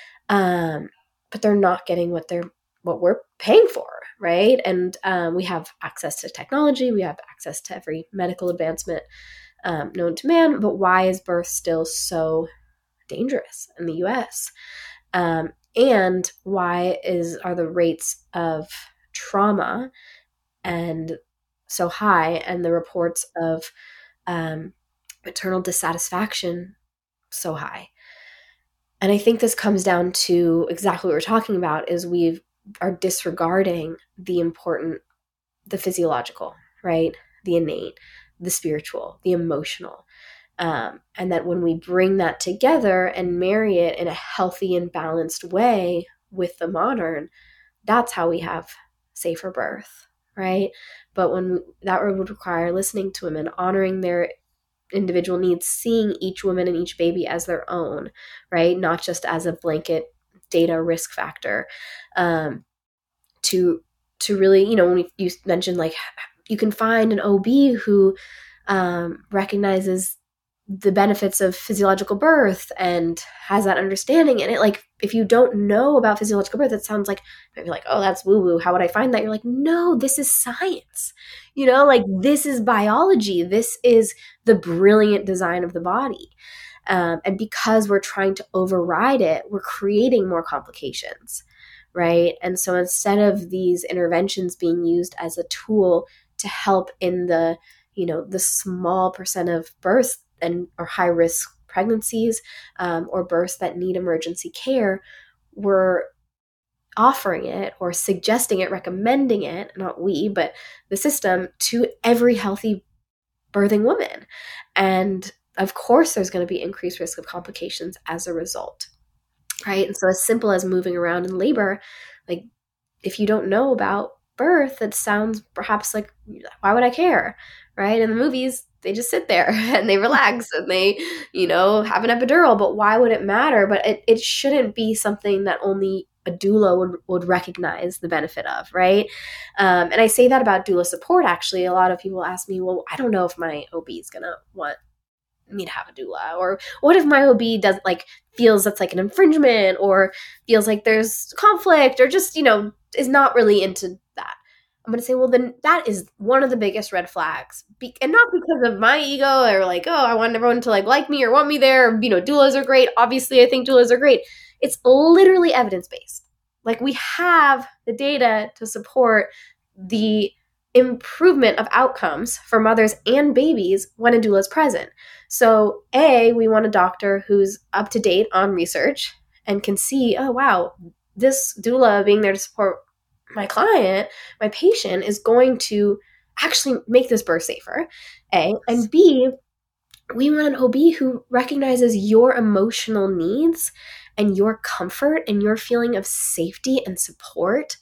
Um, but they're not getting what they're, what we're paying for. Right. And um, we have access to technology. We have access to every medical advancement um, known to man. But why is birth still so dangerous in the U S? Um, and why is are the rates of trauma and so high, and the reports of um, maternal dissatisfaction so high? And I think this comes down to exactly what we're talking about, is we've are disregarding the important, the physiological, right? The innate, the spiritual, the emotional. Um, and that when we bring that together and marry it in a healthy and balanced way with the modern, that's how we have safer birth, right? But when we, that would require listening to women, honoring their individual needs, seeing each woman and each baby as their own, right? Not just as a blanket data risk factor. Um, to to really, you know, when you mentioned like you can find an O B who um, recognizes the benefits of physiological birth and has that understanding. And it, like, if you don't know about physiological birth, it sounds like maybe like, oh, that's woo woo. How would I find that? You're like, no, this is science. You know, like this is biology. This is the brilliant design of the body. Um, and because we're trying to override it, we're creating more complications, right? And so instead of these interventions being used as a tool to help in the, you know, the small percent of births and or high risk pregnancies um, or births that need emergency care, we're offering it or suggesting it, recommending it, not we, but the system, to every healthy birthing woman. And of course, there's going to be increased risk of complications as a result, right? And so as simple as moving around in labor, like if you don't know about birth, it sounds perhaps like, why would I care, right? In the movies, they just sit there and they relax and they, you know, have an epidural, but why would it matter? But it, it shouldn't be something that only a doula would, would recognize the benefit of, right? Um, and I say that about doula support, actually. A lot of people ask me, well, I don't know if my O B is going to want me to have a doula, or what if my O B does like feels that's like an infringement, or feels like there's conflict, or just, you know, is not really into that. I'm going to say, well, then that is one of the biggest red flags. Be- and not because of my ego or like, oh, I want everyone to like like me or want me there. Or, you know, doulas are great. Obviously, I think doulas are great. It's literally evidence-based. Like we have the data to support the improvement of outcomes for mothers and babies when a doula is present. So A, we want a doctor who's up to date on research and can see, oh, wow, this doula being there to support my client, my patient, is going to actually make this birth safer, A. And B, we want an O B who recognizes your emotional needs and your comfort and your feeling of safety and support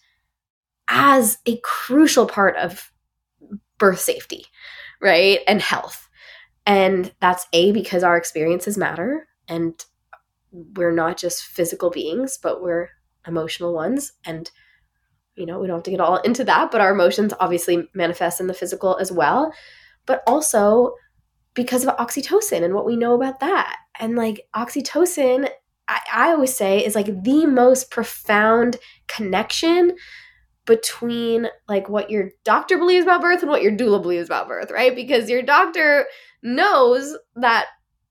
as a crucial part of birth safety, right? And health. And that's A, because our experiences matter and we're not just physical beings, but we're emotional ones. And, you know, we don't have to get all into that, but our emotions obviously manifest in the physical as well. But also because of oxytocin and what we know about that. And like oxytocin, I, I always say, is like the most profound connection between like what your doctor believes about birth and what your doula believes about birth, right? Because your doctor knows that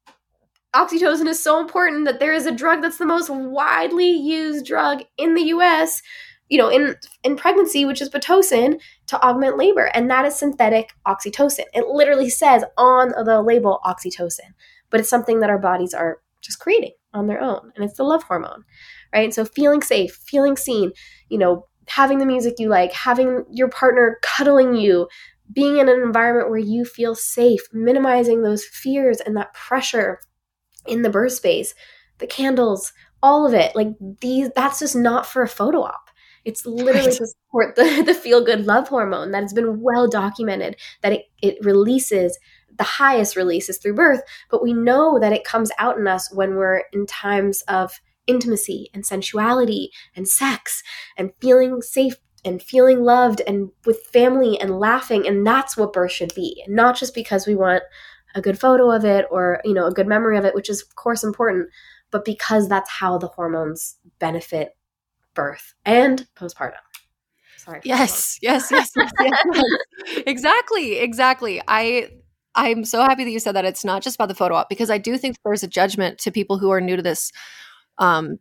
oxytocin is so important that there is a drug that's the most widely used drug in the U S, you know, in, in pregnancy, which is Pitocin, to augment labor. And that is synthetic oxytocin. It literally says on the label oxytocin, but it's something that our bodies are just creating on their own. And it's the love hormone, right? So feeling safe, feeling seen, you know, having the music you like, having your partner cuddling you, being in an environment where you feel safe, minimizing those fears and that pressure in the birth space, the candles, all of it. Like these, that's just not for a photo op. It's literally right. to support the, the feel-good love hormone that has been well documented, that it, it releases, the highest releases through birth, but we know that it comes out in us when we're in times of intimacy and sensuality and sex and feeling safe and feeling loved and with family and laughing. And that's what birth should be. And not just because we want a good photo of it or, you know, a good memory of it, which is of course important, but because that's how the hormones benefit birth and postpartum. Sorry. Yes, yes, yes, yes, yes, yes. Exactly, exactly. I, I'm so happy that you said that it's not just about the photo op, because I do think there's a judgment to people who are new to this um,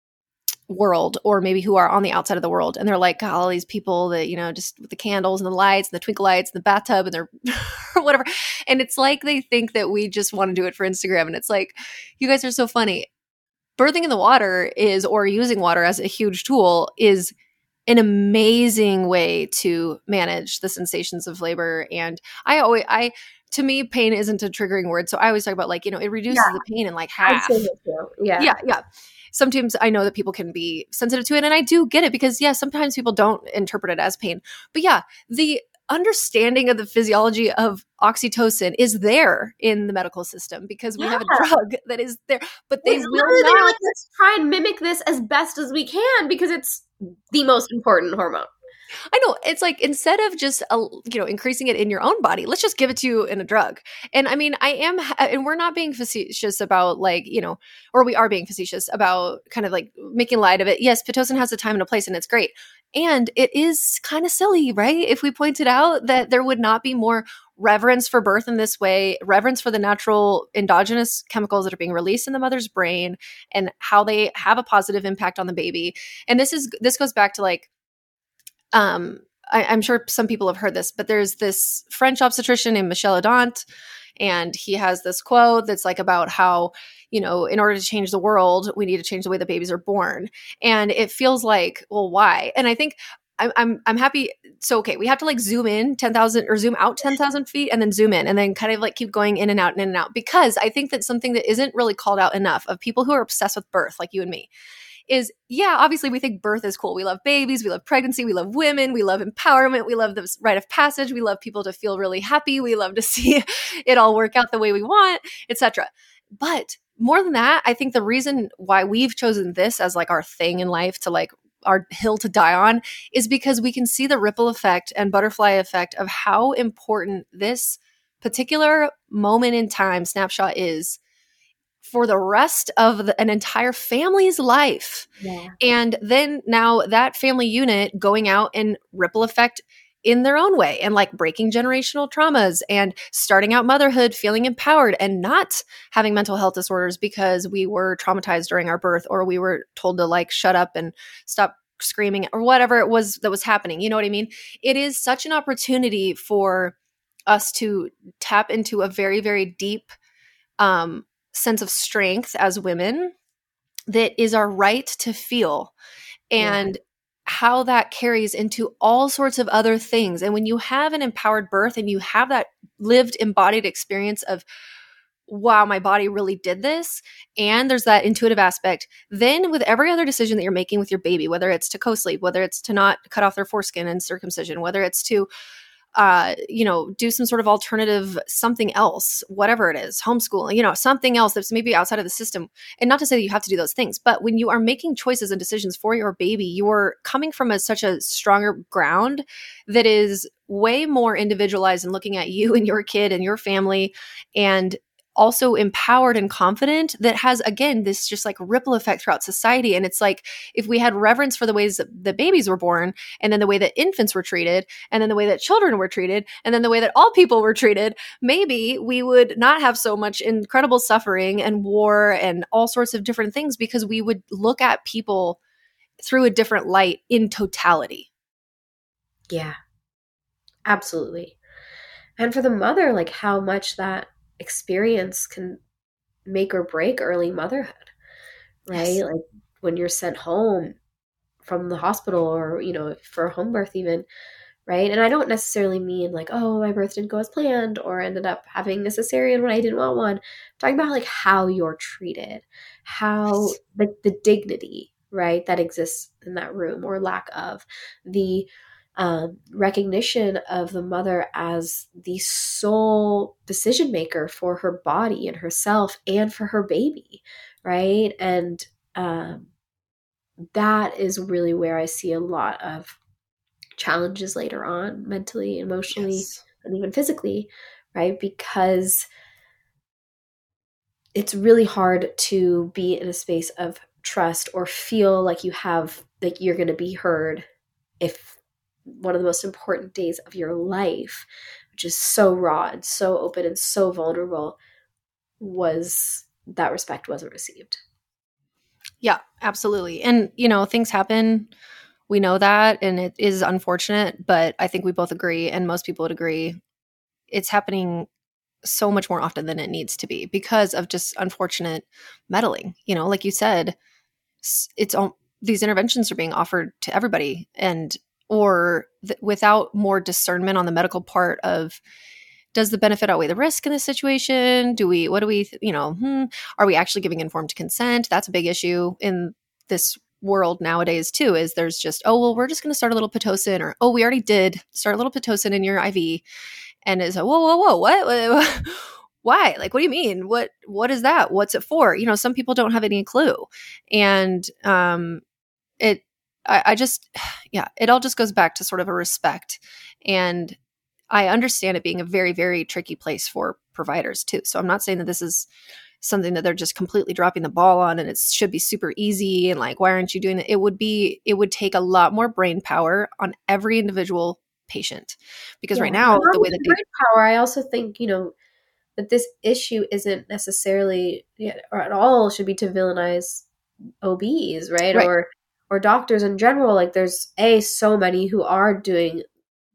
world, or maybe who are on the outside of the world. And they're like, God, all these people that, you know, just with the candles and the lights and the twinkle lights and the bathtub and they're or whatever. And it's like, they think that we just want to do it for Instagram. And it's like, you guys are so funny. Birthing in the water is, or using water as a huge tool is an amazing way to manage the sensations of labor. And I always, I, to me, pain isn't a triggering word. So I always talk about like, you know, it reduces yeah. the pain in like half. Yeah. Yeah. Yeah. Sometimes I know that people can be sensitive to it, and I do get it because, yeah, sometimes people don't interpret it as pain. But yeah, the understanding of the physiology of oxytocin is there in the medical system because we yeah. have a drug that is there, but they it's will not. Like, let's try and mimic this as best as we can because it's the most important hormone. I know. It's like, instead of just, uh, you know, increasing it in your own body, let's just give it to you in a drug. And I mean, I am, and we're not being facetious about like, you know, or we are being facetious about kind of like making light of it. Yes, Pitocin has a time and a place and it's great. And it is kind of silly, right? If we pointed out that there would not be more reverence for birth in this way, reverence for the natural endogenous chemicals that are being released in the mother's brain and how they have a positive impact on the baby. And this is, this goes back to like, Um, I, I'm sure some people have heard this, but there's this French obstetrician named Michel Odent, and he has this quote that's like about how, you know, in order to change the world, we need to change the way that babies are born. And it feels like, well, why? And I think I'm I'm, I'm happy. So, okay, we have to like zoom in ten thousand or zoom out ten thousand feet and then zoom in and then kind of like keep going in and out and in and out, because I think that something that isn't really called out enough of people who are obsessed with birth, like you and me, is, yeah, obviously we think birth is cool. We love babies, we love pregnancy, we love women, we love empowerment, we love the rite of passage, we love people to feel really happy, we love to see it all work out the way we want, et cetera. But more than that, I think the reason why we've chosen this as like our thing in life, to like our hill to die on, is because we can see the ripple effect and butterfly effect of how important this particular moment in time snapshot is for the rest of the, an entire family's life. Yeah. And then now that family unit going out and ripple effect in their own way and like breaking generational traumas and starting out motherhood feeling empowered and not having mental health disorders because we were traumatized during our birth, or we were told to like shut up and stop screaming or whatever it was that was happening. You know what I mean? It is such an opportunity for us to tap into a very, very deep, um, sense of strength as women that is our right to feel, and yeah. how that carries into all sorts of other things. And when you have an empowered birth and you have that lived embodied experience of, wow, my body really did this, and there's that intuitive aspect, then with every other decision that you're making with your baby, whether it's to co-sleep, whether it's to not cut off their foreskin and circumcision, whether it's to uh, you know, do some sort of alternative, something else, whatever it is, homeschooling, you know, something else that's maybe outside of the system. And not to say that you have to do those things, but when you are making choices and decisions for your baby, you're coming from a, such a stronger ground that is way more individualized and looking at you and your kid and your family, and also empowered and confident, that has, again, this just like ripple effect throughout society. And it's like, if we had reverence for the ways that the babies were born, and then the way that infants were treated, and then the way that children were treated, and then the way that all people were treated, maybe we would not have so much incredible suffering and war and all sorts of different things, because we would look at people through a different light in totality. Yeah, absolutely. And for the mother, like how much that experience can make or break early motherhood, right? Yes. Like when you're sent home from the hospital, or, you know, for a home birth even, right? And I don't necessarily mean like, oh, my birth didn't go as planned, or ended up having a cesarean when I didn't want one. I'm talking about like how you're treated, how yes. like the dignity, right, that exists in that room, or lack of, the Um, recognition of the mother as the sole decision maker for her body and herself and for her baby, right? And um, that is really where I see a lot of challenges later on, mentally, emotionally, yes. and even physically, right? Because it's really hard to be in a space of trust or feel like you have, like you're going to be heard if one of the most important days of your life, which is so raw and so open and so vulnerable, was that respect wasn't received. Yeah, absolutely. And, you know, things happen. We know that, and it is unfortunate, but I think we both agree, and most people would agree, it's happening so much more often than it needs to be because of just unfortunate meddling. You know, like you said, it's all, these interventions are being offered to everybody, and or th- without more discernment on the medical part of, does the benefit outweigh the risk in this situation? Do we, what do we, you know, hmm, are we actually giving informed consent? That's a big issue in this world nowadays too, is there's just, oh, well, we're just going to start a little Pitocin, or, oh, we already did start a little Pitocin in your I V. And it's like, whoa, whoa, whoa, what? Why? Like, what do you mean? What, what is that? What's it for? You know, some people don't have any clue. And um, it, I, I just, yeah, it all just goes back to sort of a respect. And I understand it being a very, very tricky place for providers too. So I'm not saying that this is something that they're just completely dropping the ball on and it should be super easy and like, why aren't you doing it? It would be, it would take a lot more brain power on every individual patient, because yeah, right now the way that they- brain power, I also think, you know, that this issue isn't necessarily, yeah, or at all should be to villainize O Bs, right? right? Or or doctors in general. Like there's a so many who are doing,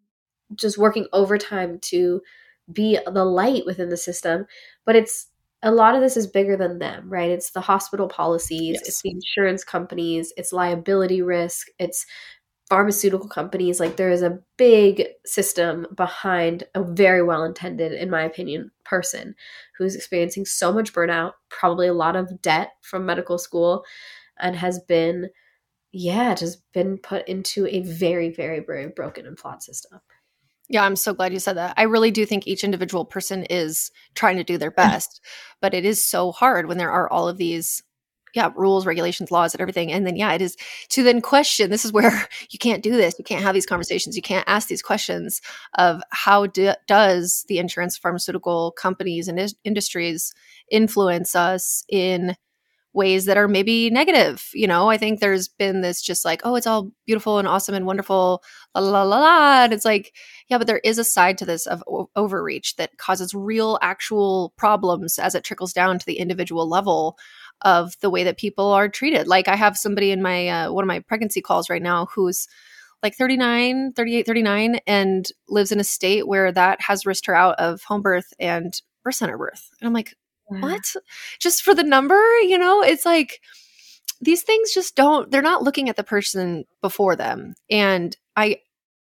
just working overtime to be the light within the system, but it's, a lot of this is bigger than them, right? It's the hospital policies, yes. It's the insurance companies, it's liability risk, it's pharmaceutical companies. Like there is a big system behind a very well-intended, in my opinion, person who's experiencing so much burnout, probably a lot of debt from medical school, and has been, yeah, just been put into a very, very, very broken and flawed system. Yeah, I'm so glad you said that. I really do think each individual person is trying to do their best, but it is so hard when there are all of these, yeah, rules, regulations, laws, and everything. And then, yeah, it is to then question, this is where you can't do this. You can't have these conversations. You can't ask these questions of how do, does the insurance, pharmaceutical companies and is- industries influence us in ways that are maybe negative. You know, I think there's been this just like, oh, it's all beautiful and awesome and wonderful, la la la la. And it's like, yeah, but there is a side to this of o- overreach that causes real actual problems as it trickles down to the individual level of the way that people are treated. Like I have somebody in my, uh, one of my pregnancy calls right now who's like thirty-nine, thirty-eight, thirty-nine and lives in a state where that has risked her out of home birth and birth center birth. And I'm like, what? Just for the number, you know, it's like these things just don't, they're not looking at the person before them. And I,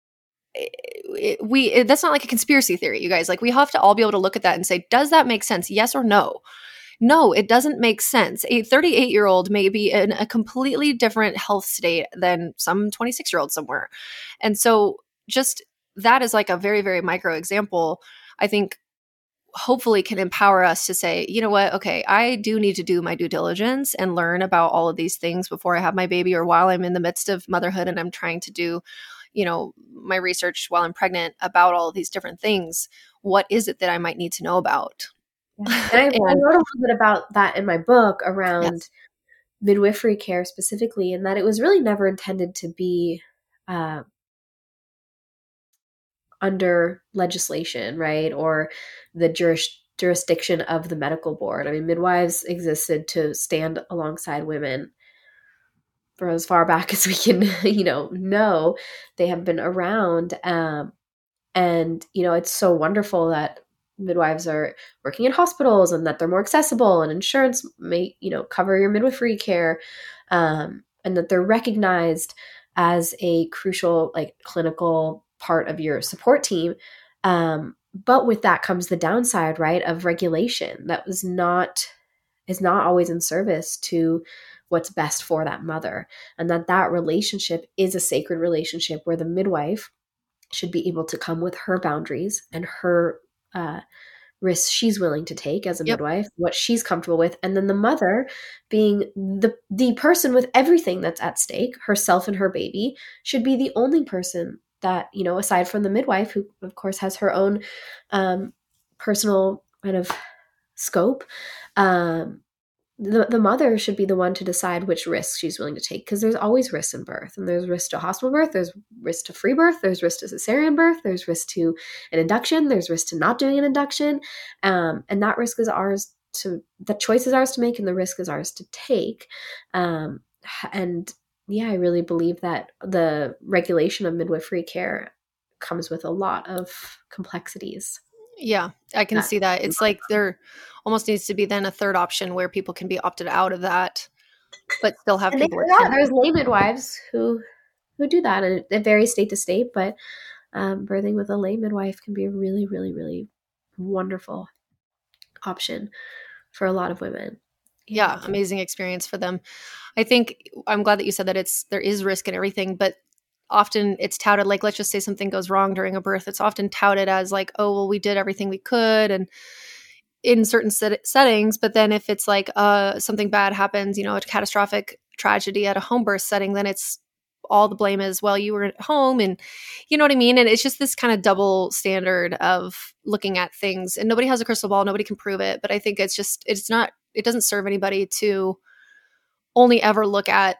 it, we, it, that's not like a conspiracy theory, you guys. Like we have to all be able to look at that and say, does that make sense? Yes or no? No, it doesn't make sense. A thirty-eight year old may be in a completely different health state than some twenty-six year old somewhere. And so just that is like a very, very micro example, I think hopefully can empower us to say, you know what, okay, I do need to do my due diligence and learn about all of these things before I have my baby, or while I'm in the midst of motherhood and I'm trying to do, you know, my research while I'm pregnant about all of these different things. What is it that I might need to know about? Yeah. And I, and, I wrote a little bit about that in my book around yes. midwifery care specifically, and that it was really never intended to be uh, under legislation, right? Or the juris- jurisdiction of the medical board. I mean, midwives existed to stand alongside women for as far back as we can, you know, know. They have been around. Um, and, you know, it's so wonderful that midwives are working in hospitals and that they're more accessible, and insurance may, you know, cover your midwifery care, um, and that they're recognized as a crucial, like, clinical part of your support team. Um, but with that comes the downside, right, of regulation that was not, is not always in service to what's best for that mother. And that that relationship is a sacred relationship where the midwife should be able to come with her boundaries and her uh, risks she's willing to take as a yep. midwife, what she's comfortable with. And then the mother, being the the person with everything that's at stake, herself and her baby, should be the only person that, you know, aside from the midwife, who of course has her own um, personal kind of scope, um, the, the mother should be the one to decide which risks she's willing to take, because there's always risks in birth, and there's risk to hospital birth, there's risk to free birth, there's risk to cesarean birth, there's risk to an induction, there's risk to not doing an induction, um, and that risk is ours to, the choice is ours to make, and the risk is ours to take. Um, and yeah, I really believe that the regulation of midwifery care comes with a lot of complexities. Yeah, I can see that. It's like there almost needs to be then a third option where people can be opted out of that, but still have and people. They, yeah, there's lay midwives who who do that, and it varies state to state. But um, birthing with a lay midwife can be a really, really, really wonderful option for a lot of women. Yeah, yeah, amazing experience for them. I think I'm glad that you said that it's there is risk and everything, but often it's touted, like, let's just say something goes wrong during a birth. It's often touted as like, oh, well, we did everything we could, and in certain set- settings. But then if it's like uh, something bad happens, you know, a catastrophic tragedy at a home birth setting, then it's all the blame is, well, you were at home, and you know what I mean? And it's just this kind of double standard of looking at things, and nobody has a crystal ball. Nobody can prove it. But I think it's just, it's not, it doesn't serve anybody to only ever look at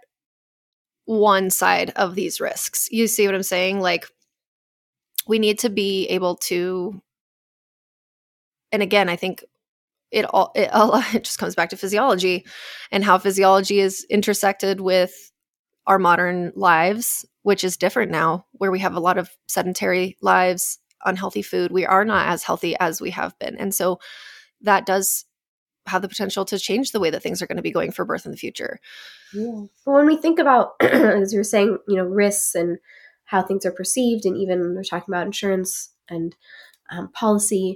one side of these risks. You see what I'm saying? Like, we need to be able to, and again, I think it all, it all, it just comes back to physiology and how physiology is intersected with our modern lives, which is different now, where we have a lot of sedentary lives, unhealthy food. We are not as healthy as we have been. And so that does have the potential to change the way that things are going to be going for birth in the future. Yeah. But when we think about, as you were saying, you know, risks and how things are perceived, and even when we're talking about insurance and um, policy,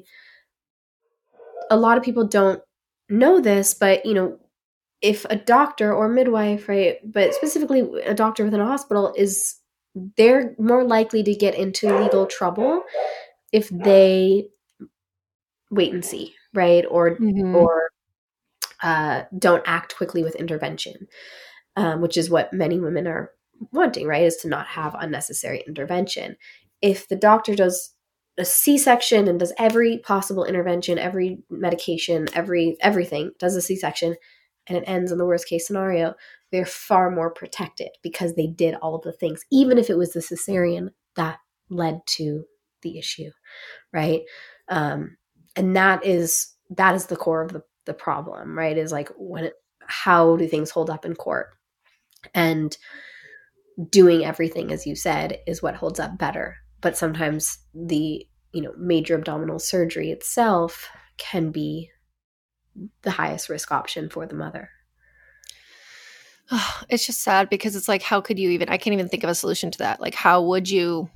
a lot of people don't know this, but, you know, if a doctor or midwife, right, but specifically a doctor within a hospital, is, they're more likely to get into legal trouble if they wait and see, right, or mm-hmm. or uh, don't act quickly with intervention, um, which is what many women are wanting, right, is to not have unnecessary intervention. If the doctor does a C-section and does every possible intervention, every medication, every everything, does a C-section, and it ends in the worst case scenario, they're far more protected because they did all of the things, even if it was the cesarean that led to the issue, right? Um, and that is that is the core of the, the problem, right? Is like, when it, how do things hold up in court? And doing everything, as you said, is what holds up better. But sometimes the, you know, major abdominal surgery itself can be the highest risk option for the mother. Oh, it's just sad because it's like, how could you even, I can't even think of a solution to that. Like, how would you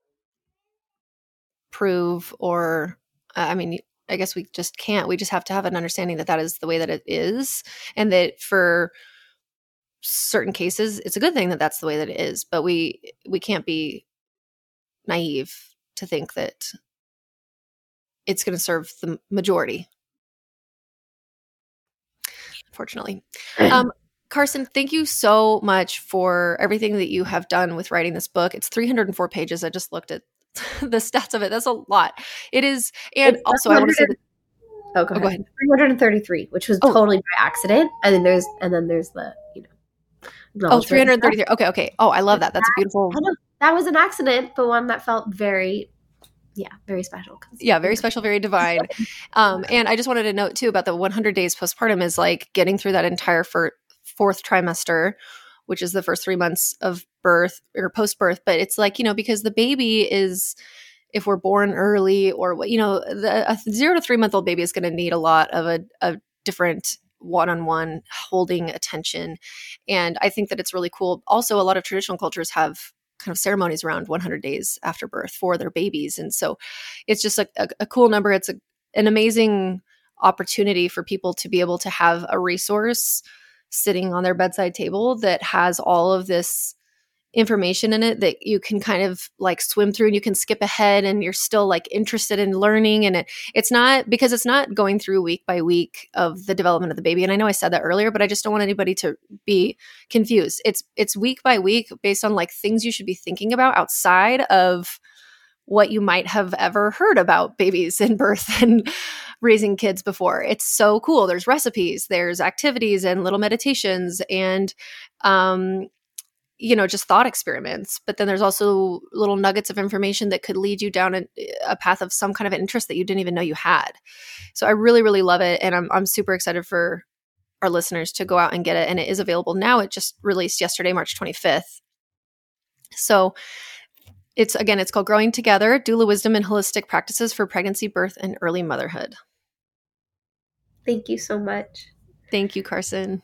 prove, or, I mean, I guess we just can't. We just have to have an understanding that that is the way that it is, and that for certain cases, it's a good thing that that's the way that it is. But we we can't be naive to think that it's going to serve the majority. Unfortunately. Um, Carson, thank you so much for everything that you have done with writing this book. It's three hundred four pages. I just looked at the stats of it. That's a lot. It is. And it's also I want to say that, oh, go, oh, ahead. go ahead. three hundred thirty-three, which was oh. totally by accident. And then there's, and then there's the, you know, oh, three hundred thirty-three. Okay. Okay. Oh, I love that. That's a beautiful. I know. That was an accident, but one that felt very, yeah, very special. Yeah, very special, very divine. Um, and I just wanted to note too about the one hundred days postpartum is like getting through that entire fir- fourth trimester, which is the first three months of birth or post-birth. But it's like, you know, because the baby is, if we're born early or, you know, the, a zero to three month old baby is going to need a lot of a, a different one-on-one holding attention. And I think that it's really cool. Also, a lot of traditional cultures have kind of ceremonies around one hundred days after birth for their babies. And so it's just a, a, a cool number. It's a, an amazing opportunity for people to be able to have a resource sitting on their bedside table that has all of this information in it that you can kind of like swim through, and you can skip ahead and you're still like interested in learning. And it, it's not, because it's not going through week by week of the development of the baby. And I know I said that earlier, but I just don't want anybody to be confused. It's, it's week by week based on like things you should be thinking about outside of what you might have ever heard about babies and birth and raising kids before. It's so cool. There's recipes, there's activities and little meditations and, um, you know, just thought experiments. But then there's also little nuggets of information that could lead you down a, a path of some kind of an interest that you didn't even know you had. So I really, really love it. And I'm I'm super excited for our listeners to go out and get it. And it is available now. It just released yesterday, March twenty-fifth. So it's, again, it's called Growing Together, Doula Wisdom and Holistic Practices for Pregnancy, Birth, and Early Motherhood. Thank you so much. Thank you, Carson.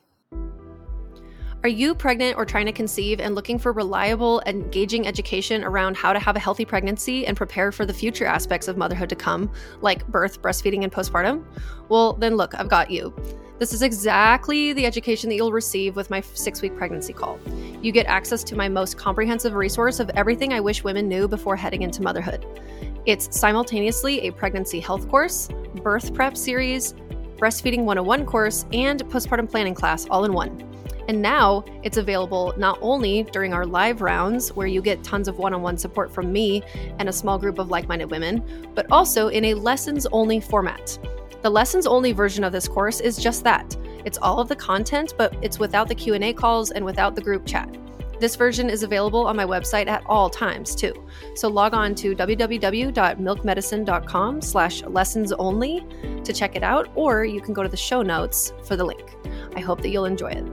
Are you pregnant or trying to conceive and looking for reliable, engaging education around how to have a healthy pregnancy and prepare for the future aspects of motherhood to come, like birth, breastfeeding, and postpartum? Well, then look, I've got you. This is exactly the education that you'll receive with my six-week pregnancy call. You get access to my most comprehensive resource of everything I wish women knew before heading into motherhood. It's simultaneously a pregnancy health course, birth prep series, breastfeeding one oh one course, and postpartum planning class all in one. And now it's available not only during our live rounds, where you get tons of one-on-one support from me and a small group of like-minded women, but also in a lessons-only format. The lessons-only version of this course is just that. It's all of the content, but it's without the Q and A calls and without the group chat. This version is available on my website at all times, too. So log on to www.milkmedicine.com slash lessons only to check it out, or you can go to the show notes for the link. I hope that you'll enjoy it.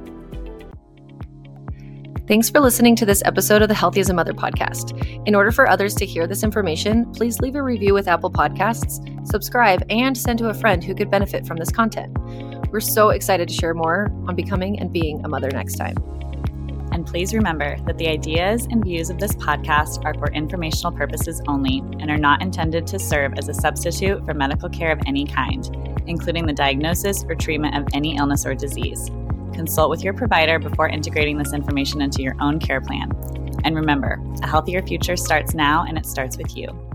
Thanks for listening to this episode of the Healthy as a Mother podcast. In order for others to hear this information, please leave a review with Apple Podcasts, subscribe, and send to a friend who could benefit from this content. We're so excited to share more on becoming and being a mother next time. And please remember that the ideas and views of this podcast are for informational purposes only and are not intended to serve as a substitute for medical care of any kind, including the diagnosis or treatment of any illness or disease. Consult with your provider before integrating this information into your own care plan. And remember, a healthier future starts now, and it starts with you.